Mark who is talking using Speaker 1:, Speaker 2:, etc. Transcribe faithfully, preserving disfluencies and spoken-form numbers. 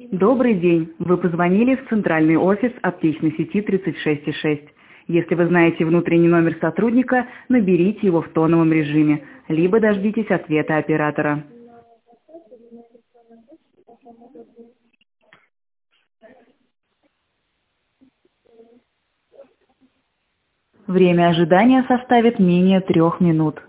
Speaker 1: Добрый день. Вы позвонили в центральный офис аптечной сети тридцать шесть и шесть. Если вы знаете внутренний номер сотрудника, наберите его в тоновом режиме, либо дождитесь ответа оператора. Время ожидания составит менее трех минут.